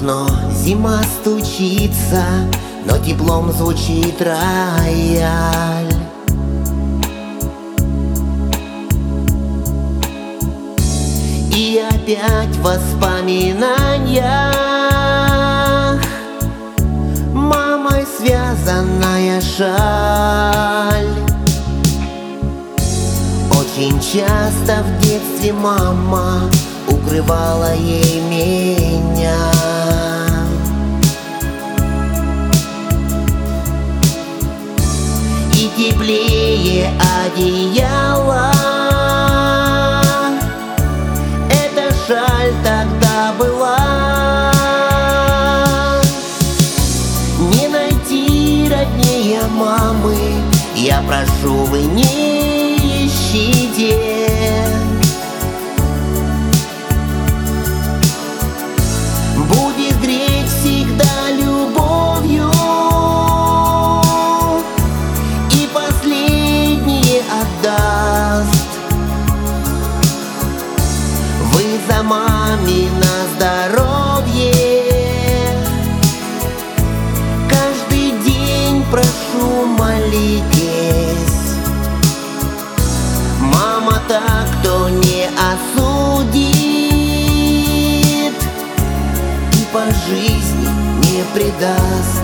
окно зима стучится, но теплом звучит рояль. И опять в воспоминаниях мамой связанная шаль. Очень часто в детстве мама укрывала ей меня. И теплее одеяла эта шаль тогда была. Не найти роднее мамы, я прошу, вы не ищите. Будет греть всегда любовью и последнее отдаст. Вы за мамино здоровье каждый день прошу, молитесь. Мама так, кто не осудит и по жизни не предаст.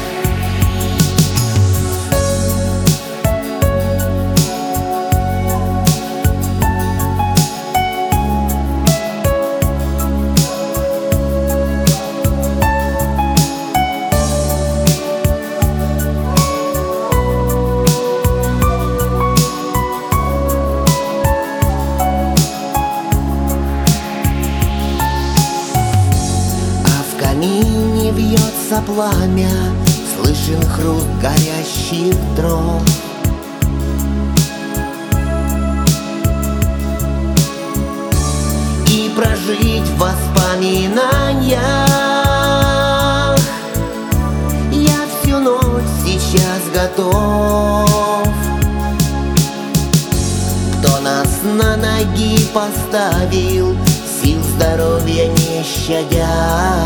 В камине вьется пламя, слышен хруст горящих дров. И прожить в воспоминаниях я всю ночь сейчас готов. Кто нас на ноги поставил, сил здоровья не щадя.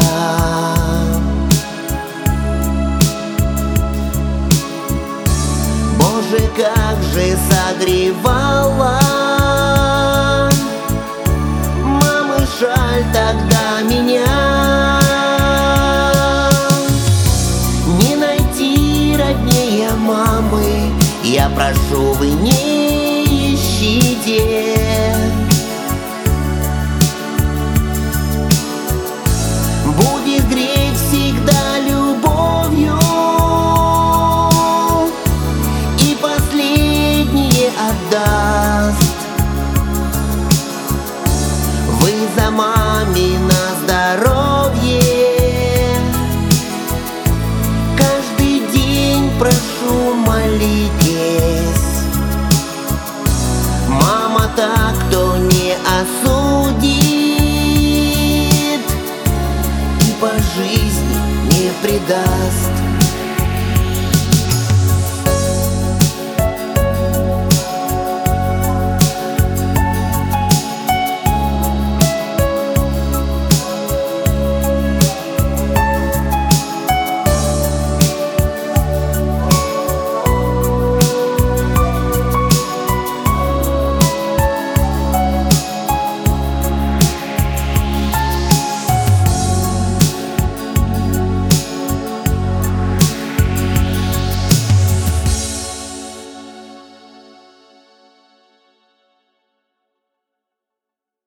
Боже, как же согревала мамы шаль тогда меня. Не найти роднее мамы, я прошу, вы не ищите. Будет греть всегда любовью и последнее отдаст. Вы за мамино здоровье каждый день прошу, молитесь. Мама так, кто не осудит, по жизни не предаст.